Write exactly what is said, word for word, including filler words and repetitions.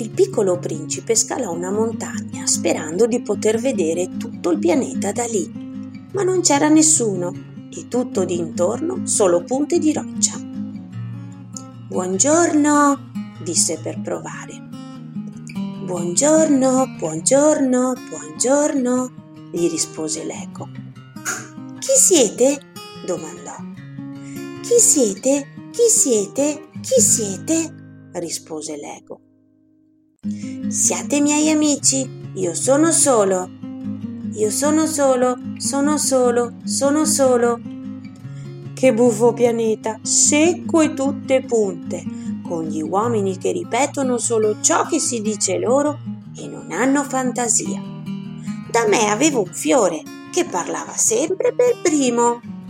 Il piccolo principe scalò una montagna sperando di poter vedere tutto il pianeta da lì, ma non c'era nessuno e tutto d'intorno solo punte di roccia. «Buongiorno», disse per provare. «Buongiorno, buongiorno, buongiorno», gli rispose l'eco. «Chi siete?» domandò. «Chi siete? Chi siete? Chi siete?» rispose l'eco. «Siate miei amici, io sono solo. Io sono solo, sono solo, sono solo». Che buffo pianeta, secco e tutte punte, con gli uomini che ripetono solo ciò che si dice loro e non hanno fantasia. Da me avevo un fiore che parlava sempre per primo.